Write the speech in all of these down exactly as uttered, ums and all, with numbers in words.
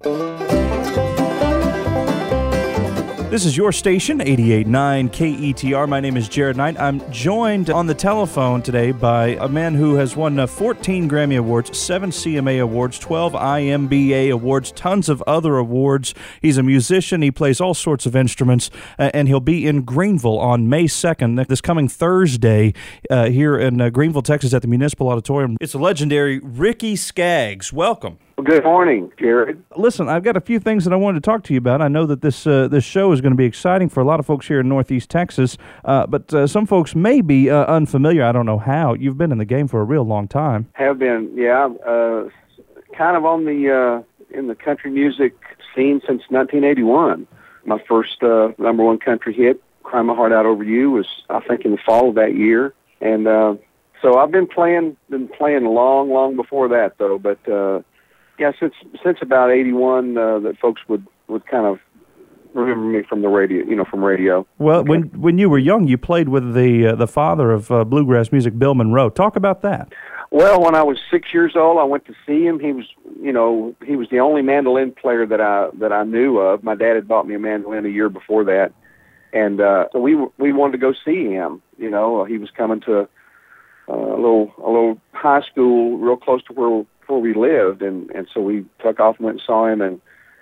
This is your station, eighty-eight point nine K E T R. My name is Jared Knight. I'm joined on the telephone today by a man who has won uh, fourteen Grammy Awards, seven C M A Awards, twelve I M B A Awards, tons of other awards. He's a musician. He plays all sorts of instruments, uh, and he'll be in Greenville on May second, this coming Thursday, uh, here in uh, Greenville, Texas, at the Municipal Auditorium. It's the legendary Ricky Skaggs. Welcome. Well, good morning, Jared. Listen, I've got a few things that I wanted to talk to you about. I know that this uh, this show is going to be exciting for a lot of folks here in Northeast Texas, uh, but uh, some folks may be uh, unfamiliar. I don't know how. You've been in the game for a real long time. Have been, yeah. Uh, kind of on the uh, in the country music scene since nineteen eighty-one. My first uh, number one country hit, "Cry My Heart Out Over You," was I think in the fall of that year, and uh, so I've been playing been playing long, long before that though, but. Uh, Yeah, since since about eighty-one, uh, that folks would, would kind of remember me from the radio, you know, from radio. Well, okay. when when you were young, you played with the uh, the father of uh, bluegrass music, Bill Monroe. Talk about that. Well, when I was six years old, I went to see him. He was, you know, he was the only mandolin player that I that I knew of. My dad had bought me a mandolin a year before that, and uh, so we we wanted to go see him. You know, he was coming to uh, a little a little high school real close to where. where we lived, and, and so we took off and went and saw him, and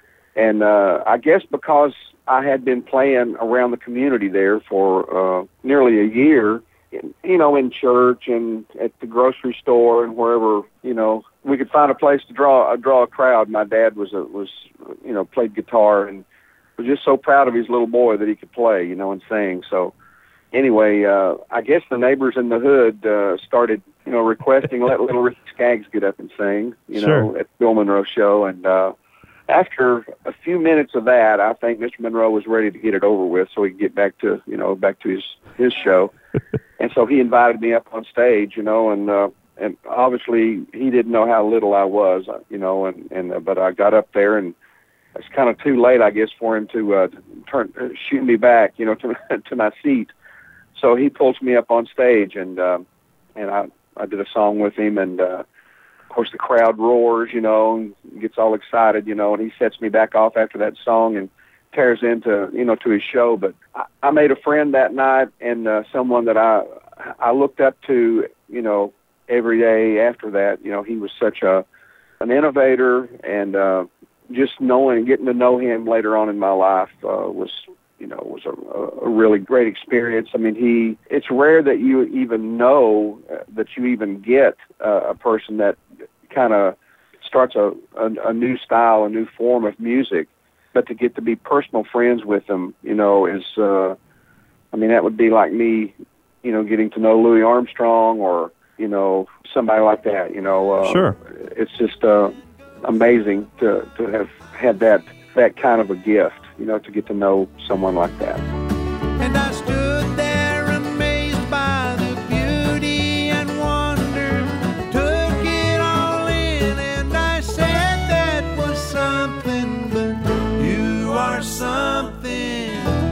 and uh, I guess because I had been playing around the community there for uh, nearly a year, you know, in church and at the grocery store and wherever, you know, we could find a place to draw uh, draw a crowd. My dad was a, was you know played guitar and was just so proud of his little boy that he could play, you know, and sing. So anyway, uh, I guess the neighbors in the hood uh, started, you know, requesting let little Ricky Skaggs get up and sing, you sure. know, at the Bill Monroe show. And uh, after a few minutes of that, I think Mister Monroe was ready to get it over with so he could get back to, you know, back to his, his show. And so he invited me up on stage, you know, and uh, and obviously he didn't know how little I was, you know, and, and uh, but I got up there, and it's kind of too late, I guess, for him to uh, turn uh, shoot me back, you know, to to my seat. So he pulls me up on stage, and uh, and I, I did a song with him, and uh, of course the crowd roars, you know, and gets all excited, you know, and he sets me back off after that song and tears into, you know, to his show. But I, I made a friend that night, and uh, someone that I I looked up to, you know, every day after that. You know, he was such a an innovator, and uh, just knowing, getting to know him later on in my life uh, was. you know, was a, a really great experience. I mean, he, it's rare that you even know uh, that you even get uh, a person that kind of starts a, a, a new style, a new form of music, but to get to be personal friends with them, you know, is, uh, I mean, that would be like me, you know, getting to know Louis Armstrong or, you know, somebody like that, you know. Uh, sure. It's just uh, amazing to, to have had that, that kind of a gift. You know, to get to know someone like that. And I stood there amazed by the beauty and wonder, took it all in, and I said that was something, but you are something,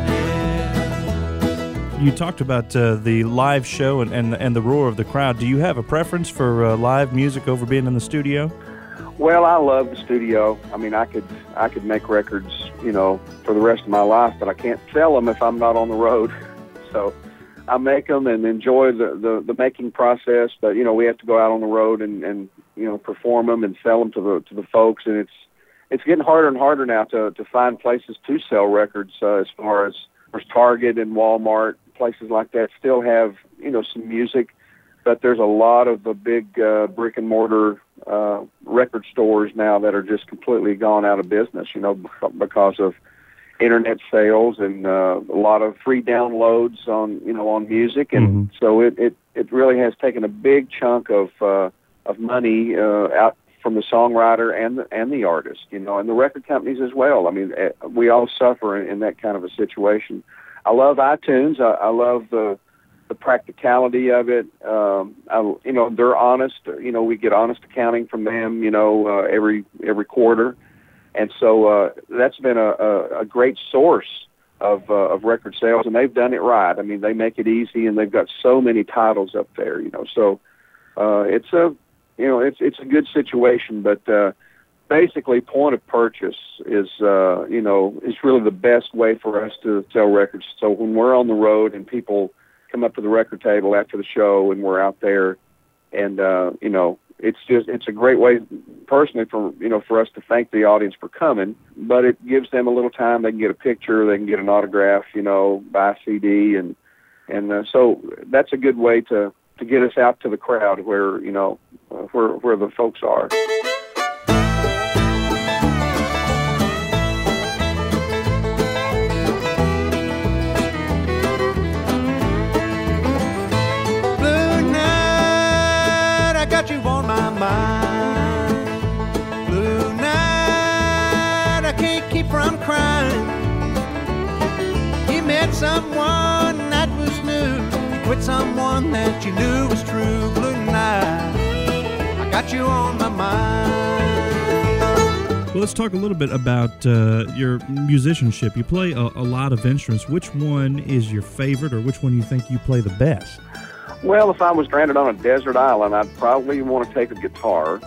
yeah. You talked about uh, the live show and, and, and the roar of the crowd. Do you have a preference for uh, live music over being in the studio? Well, I love the studio. I mean, I could I could make records, you know, for the rest of my life, but I can't sell them if I'm not on the road. So I make them and enjoy the, the, the making process, but, you know, we have to go out on the road and, and, you know, perform them and sell them to the to the folks. And it's it's getting harder and harder now to, to find places to sell records uh, as far as, as Target and Walmart, places like that still have, you know, some music. But there's a lot of the big uh, brick and mortar uh, record stores now that are just completely gone out of business, you know, because of internet sales and uh, a lot of free downloads on, you know, on music. And mm-hmm. so it, it, it really has taken a big chunk of uh, of money uh, out from the songwriter and the, and the artist, you know, and the record companies as well. I mean, we all suffer in, in that kind of a situation. I love iTunes. I, I love the the practicality of it. Um, I, you know, they're honest. You know, we get honest accounting from them, you know, uh, every every quarter. And so uh, that's been a, a, a great source of, uh, of record sales, and they've done it right. I mean, they make it easy, and they've got so many titles up there, you know. So uh, it's a, you know, it's it's a good situation, but uh, basically point of purchase is, uh, you know, is really the best way for us to sell records. So when we're on the road and people come up to the record table after the show and we're out there, and uh, you know, it's just it's a great way, personally, for you know for us to thank the audience for coming. But it gives them a little time. They can get a picture, they can get an autograph, you know, buy a C D, and and uh, so that's a good way to to get us out to the crowd where you know uh, where where the folks are. Got you on my mind. Blue night, I can't keep from crying. You met someone that was new, with someone that you knew was true. Blue night, I got you on my mind. Well, let's talk a little bit about uh, your musicianship. You play a, a lot of instruments. Which one is your favorite, or which one you think you play the best? Well, if I was stranded on a desert island, I'd probably want to take a guitar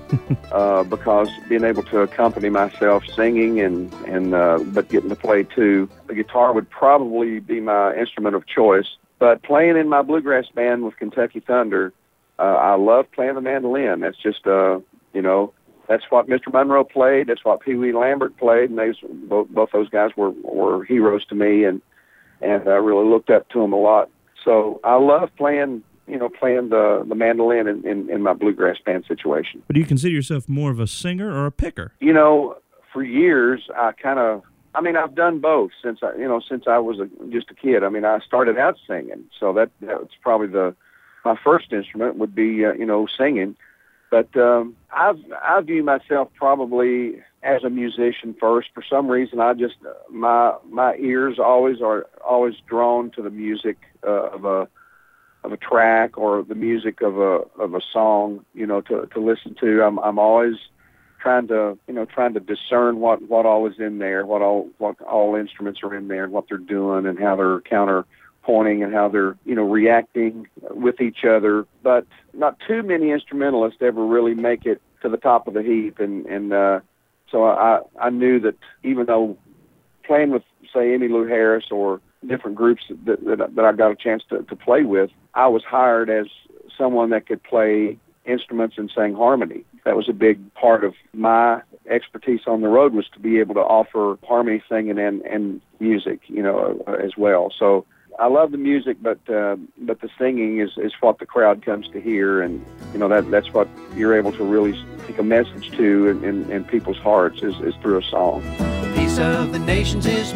uh, because being able to accompany myself singing and, and uh, but getting to play too, the guitar would probably be my instrument of choice. But playing in my bluegrass band with Kentucky Thunder, uh, I love playing the mandolin. That's just, uh, you know, that's what Mister Monroe played. That's what Pee Wee Lambert played, and they both, both those guys were, were heroes to me, and and I really looked up to them a lot. So I love playing, you know, playing the, the mandolin in, in, in my bluegrass band situation. But do you consider yourself more of a singer or a picker? You know, for years, I kind of, I mean, I've done both since I, you know, since I was a, just a kid. I mean, I started out singing, so that that's probably the, my first instrument would be, uh, you know, singing. But um, I've, I view myself probably as a musician first. For some reason, I just, my my ears always are always drawn to the music uh, of a of a track or the music of a of a song, you know, to, to listen to. I'm I'm always trying to, you know, trying to discern what, what all is in there, what all what all instruments are in there, and what they're doing, and how they're counterpointing, and how they're, you know, reacting with each other. But not too many instrumentalists ever really make it to the top of the heap, and and uh, so I I knew that even though playing with, say, Emmylou Harris or different groups that, that that I got a chance to, to play with, I was hired as someone that could play instruments and sing harmony. That was a big part of my expertise on the road, was to be able to offer harmony singing and, and music, you know, uh, as well. So I love the music, but uh, but the singing is, is what the crowd comes to hear, and you know that that's what you're able to really take a message to in, in, in people's hearts is, is through a song. The peace of the nations is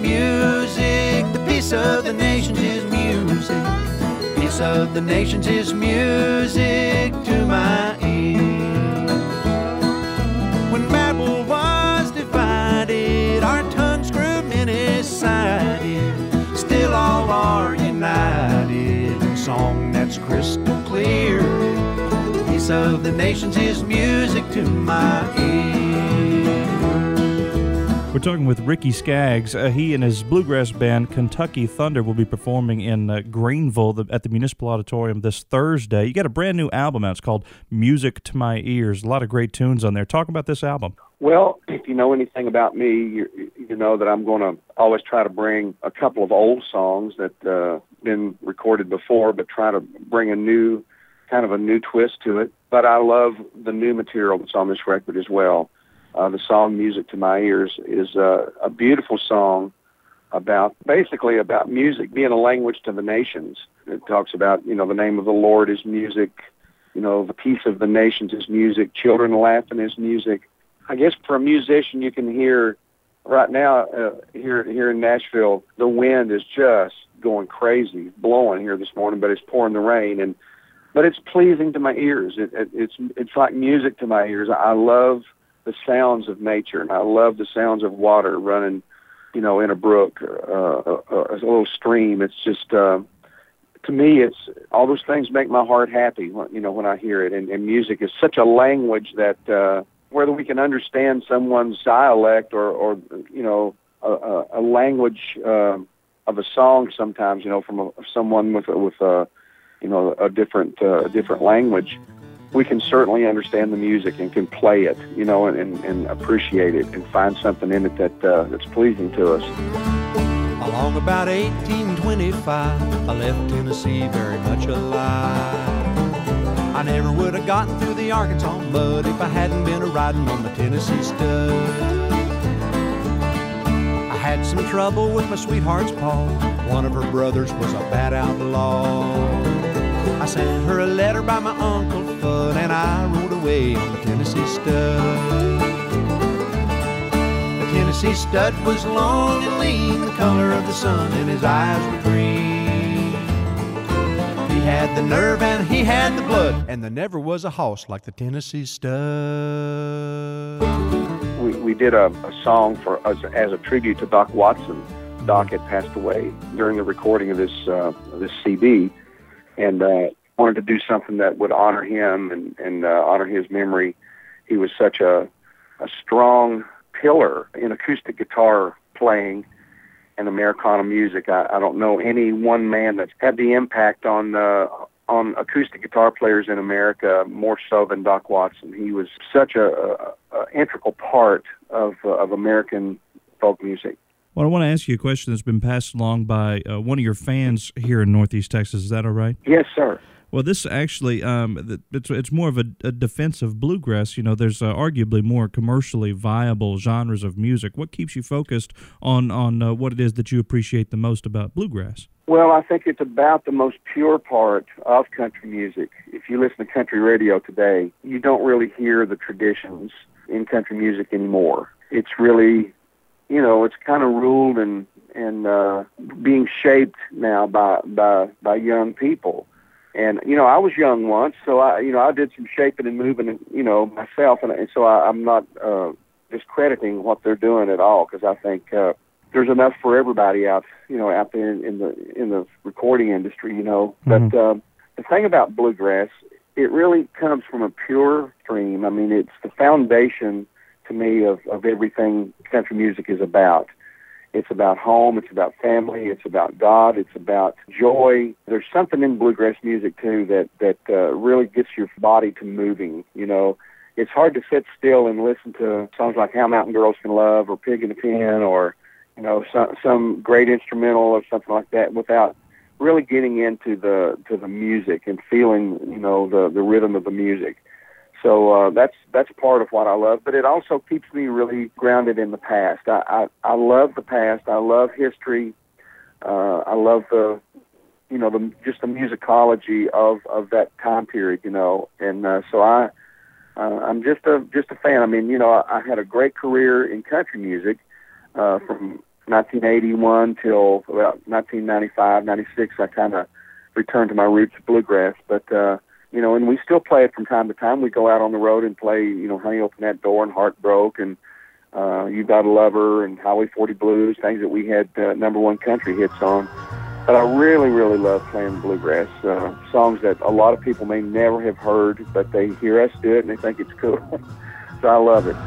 music. The peace of the nations is music. Peace of the nations is music to my ears. When Babel was divided, our tongues grew many-sided. Still all are united in song that's crystal clear. The peace of the nations is music to my ears. We're talking with Ricky Skaggs. Uh, he and his bluegrass band, Kentucky Thunder, will be performing in uh, Greenville the, at the Municipal Auditorium this Thursday. You got a brand new album out. It's called Music to My Ears. A lot of great tunes on there. Talk about this album. Well, if you know anything about me, you, you know that I'm going to always try to bring a couple of old songs that uh, been recorded before, but try to bring a new, kind of a new twist to it. But I love the new material that's on this record as well. Uh, the song Music to My Ears is uh, a beautiful song about, basically about music being a language to the nations. It talks about, you know, the name of the Lord is music, you know, the peace of the nations is music, children laughing is music. I guess for a musician, you can hear right now uh, here here in Nashville, the wind is just going crazy, blowing here this morning, but it's pouring the rain, and but it's pleasing to my ears. It, it, it's it's like music to my ears. I love the sounds of nature, and I love the sounds of water running, you know, in a brook, uh, a, a little stream. It's just, uh, to me, it's all those things make my heart happy, you know, when I hear it. And, and music is such a language that uh, whether we can understand someone's dialect or, or you know, a, a language uh, of a song sometimes, you know, from a, someone with a, with a, you know, a different uh, a different language. we can certainly understand the music and can play it, you know, and, and, and appreciate it and find something in it that uh, that's pleasing to us. Along about eighteen twenty-five, I left Tennessee very much alive. I never would have gotten through the Arkansas mud if I hadn't been a-riding on the Tennessee Stud. I had some trouble with my sweetheart's paw. One of her brothers was a bad outlaw. I sent her a letter by my Uncle Fudd, and I rode away on the Tennessee Stud. The Tennessee Stud was long and lean, the color of the sun, and his eyes were green. He had the nerve and he had the blood, and there never was a hoss like the Tennessee Stud. We, we did a, a song for as, as a tribute to Doc Watson. Doc had passed away during the recording of this uh, this C D, and uh, wanted to do something that would honor him and, and uh, honor his memory. He was such a, a strong pillar in acoustic guitar playing and Americana music. I, I don't know any one man that's had the impact on uh, on acoustic guitar players in America more so than Doc Watson. He was such a, a, a integral part of uh, of American folk music. Well, I want to ask you a question that's been passed along by uh, one of your fans here in Northeast Texas. Is that all right? Yes, sir. Well, this actually, um, it's it's more of a, a defense of bluegrass. You know, there's uh, arguably more commercially viable genres of music. What keeps you focused on, on uh, what it is that you appreciate the most about bluegrass? Well, I think it's about the most pure part of country music. If you listen to country radio today, you don't really hear the traditions in country music anymore. It's really, you know, it's kind of ruled and and uh, being shaped now by by by young people. And, you know, I was young once, so I, you know, I did some shaping and moving, you know, myself. And, and so I, I'm not uh, discrediting what they're doing at all, because I think uh, there's enough for everybody out, you know, out there in, in the in the recording industry, you know. Mm-hmm. But um, the thing about bluegrass, it really comes from a pure stream. I mean, it's the foundation to me of, of everything country music is about. It's about home, it's about family, it's about God, it's about joy. There's something in bluegrass music, too, that, that uh, really gets your body to moving, you know. It's hard to sit still and listen to songs like How Mountain Girls Can Love or Pig in the Pen or, you know, some, some great instrumental or something like that without really getting into the to the music and feeling, you know, the, the rhythm of the music. So uh, that's that's part of what I love, but it also keeps me really grounded in the past. I, I, I love the past. I love history. Uh, I love the, you know, the just the musicology of, of that time period, you know. And uh, so I, uh, I'm just a just a fan. I mean, you know, I, I had a great career in country music uh, from nineteen eighty-one till about nineteen ninety-five, ninety-six. I kind of returned to my roots of bluegrass, but. Uh, You know, and we still play it from time to time. We go out on the road and play, you know, Honey Open That Door and Heart Broke and uh, You Got a Lover and Highway forty Blues, things that we had uh, number one country hits on. But I really, really love playing bluegrass, uh, songs that a lot of people may never have heard, but they hear us do it and they think it's cool. So I love it.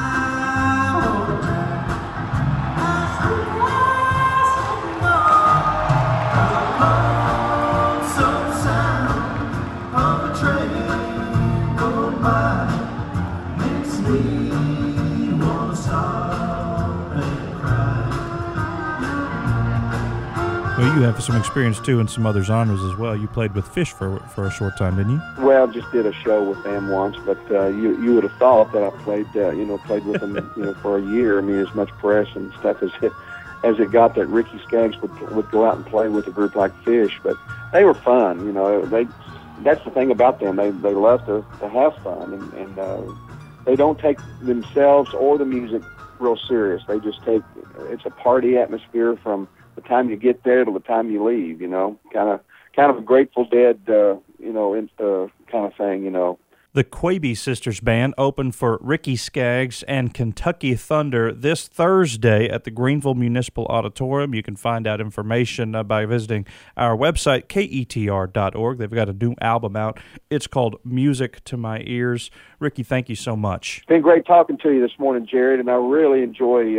Well, you have some experience, too, in some other genres as well. You played with Fish for for a short time, didn't you? Well, just did a show with them once, but uh, you you would have thought that I played, uh, you know, played with them, you know, for a year. I mean, as much press and stuff as it, as it got that Ricky Skaggs would would go out and play with a group like Fish. But they were fun, you know. They that's the thing about them. They they love to, to have fun, and, and uh, they don't take themselves or the music real serious. They just take it's a party atmosphere from the time you get there to the time you leave, you know, kind of, kind of a Grateful Dead, uh, you know, in, uh, kind of thing, you know. The Quaby Sisters Band opened for Ricky Skaggs and Kentucky Thunder this Thursday at the Greenville Municipal Auditorium. You can find out information uh, by visiting our website, K E T R dot org. They've got a new album out. It's called Music to My Ears. Ricky, thank you so much. It's been great talking to you this morning, Jared, and I really enjoy uh,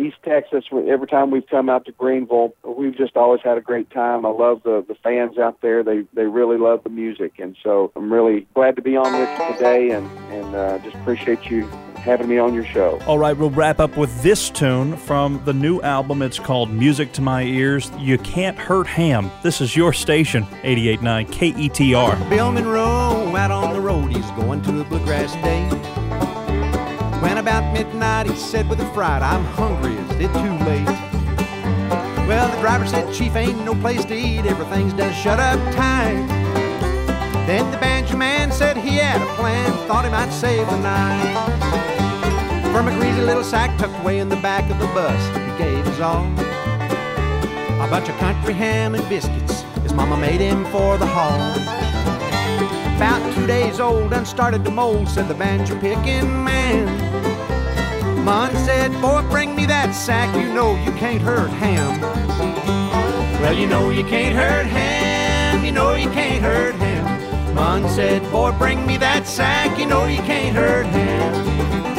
East Texas, every time we've come out to Greenville, we've just always had a great time. I love the, the fans out there. They they really love the music. And so I'm really glad to be on with you today, and, and uh, just appreciate you having me on your show. All right, we'll wrap up with this tune from the new album. It's called Music to My Ears. You Can't Hurt Ham. This is your station, eighty-eight point nine K E T R. Bill Monroe out on the road, he's going to a bluegrass day. When about midnight he said with a fright, I'm hungry, is it too late? Well, the driver said, Chief, ain't no place to eat, everything's done shut up tight. Then the banjo man said he had a plan, thought he might save the night. From a greasy little sack tucked away in the back of the bus, he gave his all. A bunch of country ham and biscuits his mama made him for the haul. About two days old and started to mold, said the banjo picking man. Mon said, boy, bring me that sack, you know you can't hurt ham. Well, you know you can't hurt ham, you know you can't hurt ham. Mon said, boy, bring me that sack, you know you can't hurt ham.